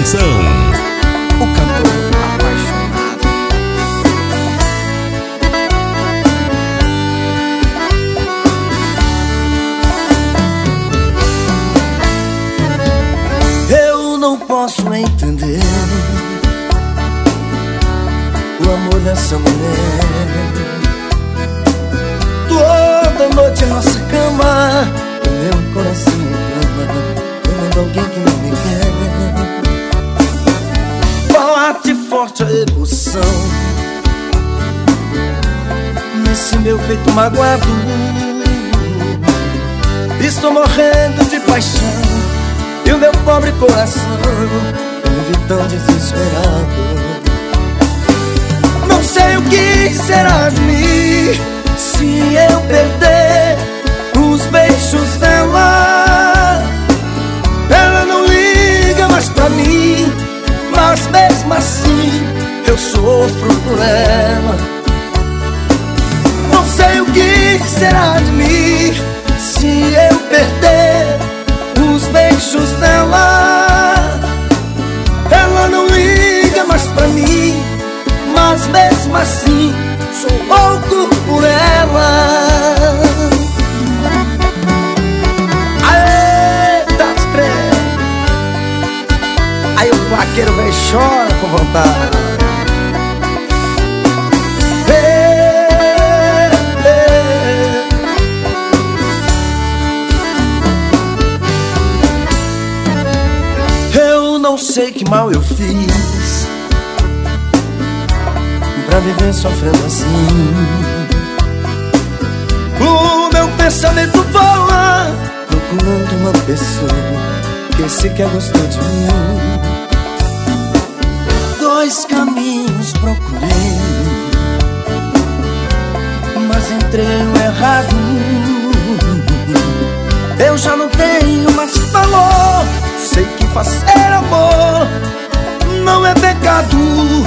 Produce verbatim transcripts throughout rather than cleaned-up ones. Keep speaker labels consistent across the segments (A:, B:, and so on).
A: Atenção,
B: o cantor apaixonado. Eu não posso entender o amor dessa mulher. Toda noite em nossa cama, o meu coração reclama, amando alguém que não me quer. Bate forte a emoção nesse meu peito magoado. Estou morrendo de paixão e o meu pobre coração vive tão desesperado. Não sei o que será de mim se eu perder os beijos dela. Ela não liga mais pra mim, mas mesmo assim eu sofro por ela. Não sei o que será de mim se eu perder os beijos dela. Ela não liga mais pra mim, mas mesmo assim sou louco por ela. Aê, das três. Aí o vaqueiro vem e chora com vontade. Ei, ei. Eu não sei que mal eu fiz pra viver sofrendo assim. O meu pensamento voa procurando uma pessoa que sequer gostou de mim. Dois caminhos procurei, mas entrei no errado. Eu já não tenho mais valor, sei que fazer amor não é pecado.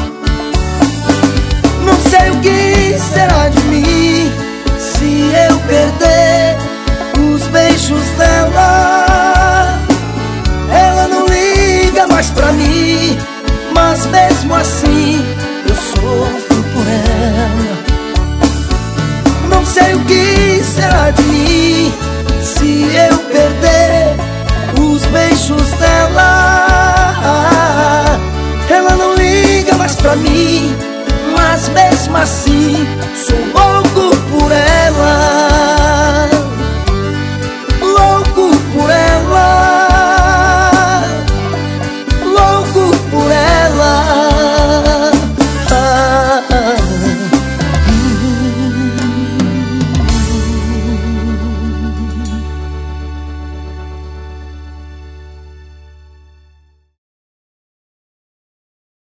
B: Não sei o que será de mim se eu perder os beijos dela. Ela não liga mais pra mim, mas mesmo assim eu sofro por ela. Não sei o que será de mim se eu perder os beijos dela. Ela não liga mais pra mim, mas mesmo assim sou louco